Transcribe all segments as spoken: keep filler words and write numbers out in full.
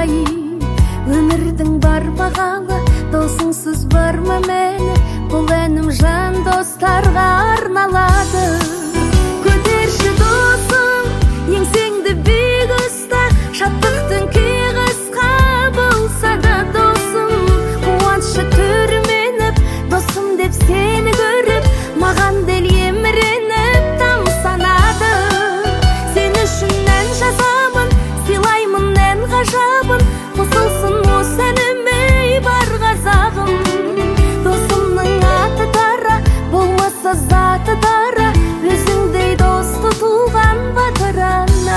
ай, өмірдің бар бағалы досыңсыз бар ма мені, бұл әнім жан достарға арналады. Көтерші досым, еңсеңді биік ұста, шаттықтың күй қысқа болса да досым, қуанышы түрменіп, досым деп сені көріп, маған дел еміреніп тамсанады. Сен үшін ән жазамын, сыйлаймын ән ғажабын, қосылсын осы әніме бар қазағым. Досымның аты дара, болмаса заты дара, өзіңдей досты туған батыр ана.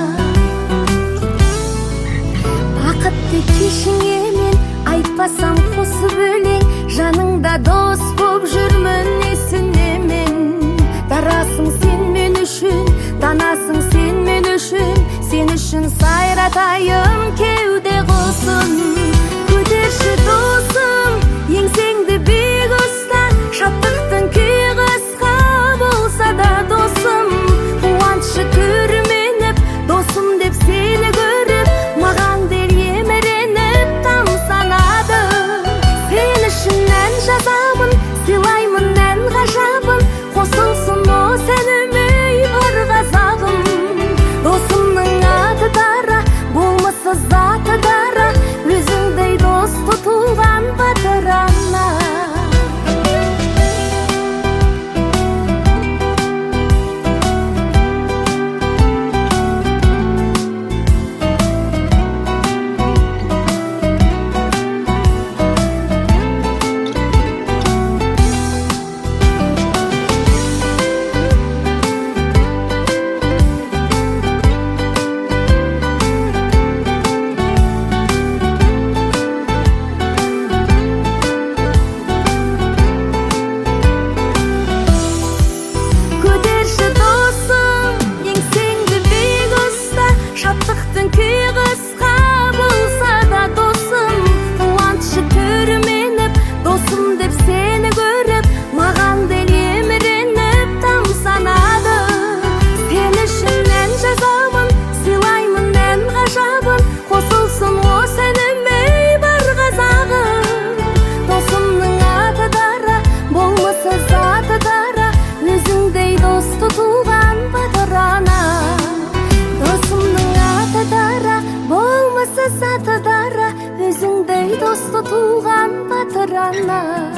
Бақытты кешіңе мен айтпасам қосып өлең, жаныңда дос боп жүрмін есіне мен. Дарасың сен мен үшін, данасың сен мен үшін, сен үшін сайратайым кеуде құсын. Көтерші досым, еңсеңді биік ұста, шаттықтың күй қысқа болса да досым, қуанышы түрменіп, досым деп сені көріп, маған дел еміреніп тамсанады. Сен үшін ән жазамын, сыйлаймын ән ғажабын, қосылсын осы әніме бар қазағым. Досымның аты дара, болмаса заты дара, өзіңдей досты туған батыр ана. Көтерші досым, еңсеңді биік ұста, шаттықтың күй қысқа болса да досым, қуанышы түрменіп, досым деп сені көріп, маған дел еміреніп тамсанады. Сен үшін ән жазамын, сыйлаймын ән ғажабын, қосылсын осы әніме бар қазағым. Досымның аты дара, болмаса заты дара, өзіңдей досты туған батыр ана. Досымның аты дара, болмаса заты дара, өзіңдей досты туған батыр ана.